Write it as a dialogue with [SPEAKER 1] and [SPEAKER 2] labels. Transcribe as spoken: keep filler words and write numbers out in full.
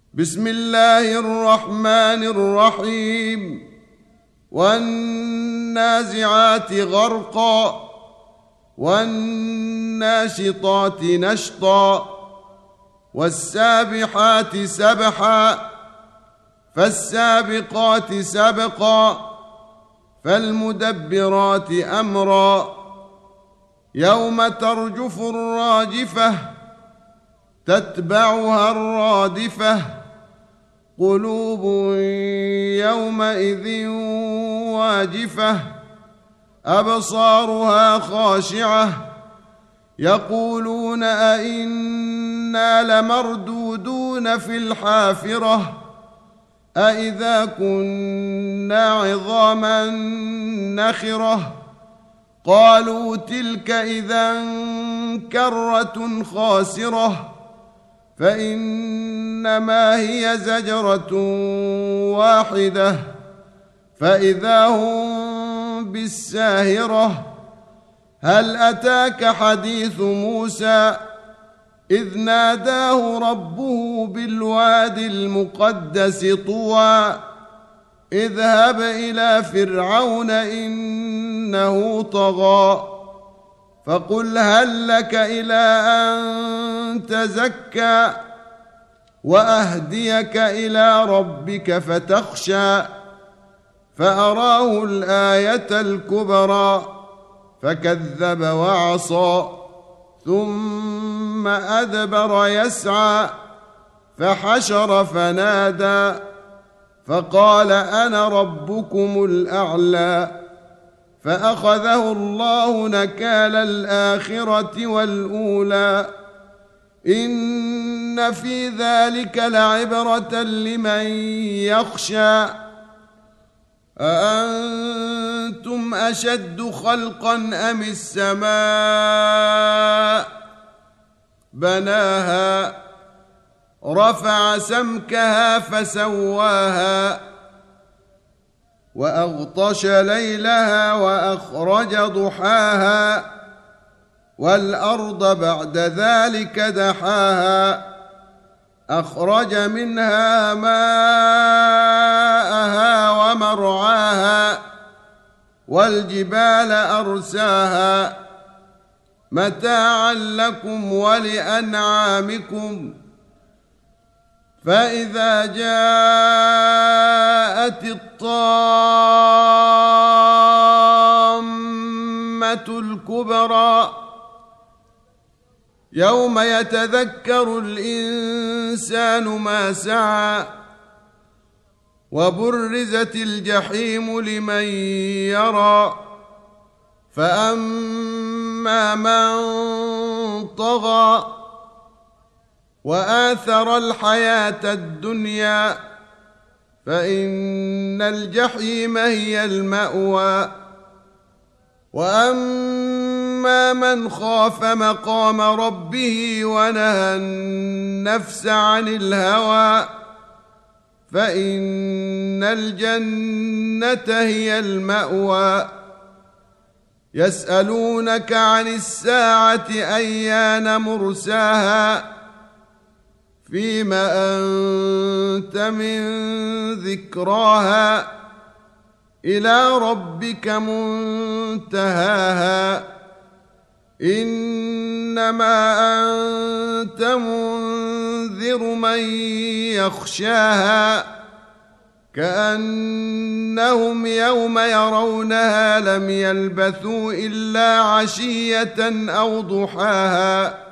[SPEAKER 1] بسم الله الرحمن الرحيم والنازعات غرقا والناشطات نشطا والسابحات سبحا فالسابقات سبقا فالمدبرات أمرا يوم ترجف الراجفة تتبعها الرادفة قلوب يومئذ واجفة أبصارها خاشعة يقولون أئنا لمردودون في الحافرة أئذا كنا عظاما نخرة قالوا تلك إذا كرة خاسرة فإنما هي زجرة واحدة فإذا هم بالساهرة هل أتاك حديث موسى إذ ناداه ربه بالوادي المقدس طوى اذهب إلى فرعون إنه طغى فقل هل لك إلى أن تزكى وأهديك إلى ربك فتخشى فأراه الآية الكبرى فكذب وعصى ثم أدبر يسعى فحشر فنادى فقال أنا ربكم الأعلى فأخذه الله نكال الآخرة والأولى إن في ذلك لعبرة لمن يخشى أأنتم أشد خلقا أم السماء بناها رفع سمكها فسواها وأغطش ليلها وأخرج ضحاها والأرض بعد ذلك دحاها أخرج منها ماءها ومرعاها والجبال أرساها متاعا لكم ولأنعامكم فإذا جاءت الطامة الكبرى يوم يتذكر الإنسان ما سعى وبرزت الجحيم لمن يرى فأما من طغى وآثر الحياة الدنيا فإن الجحيم هي المأوى وأما من خاف مقام ربه ونهى النفس عن الهوى فإن الجنة هي المأوى يسألونك عن الساعة أيان مرساها فيما أنت من ذكراها إلى ربك منتهاها إنما أنت منذر من يخشاها كأنهم يوم يرونها لم يلبثوا إلا عشية أو ضحاها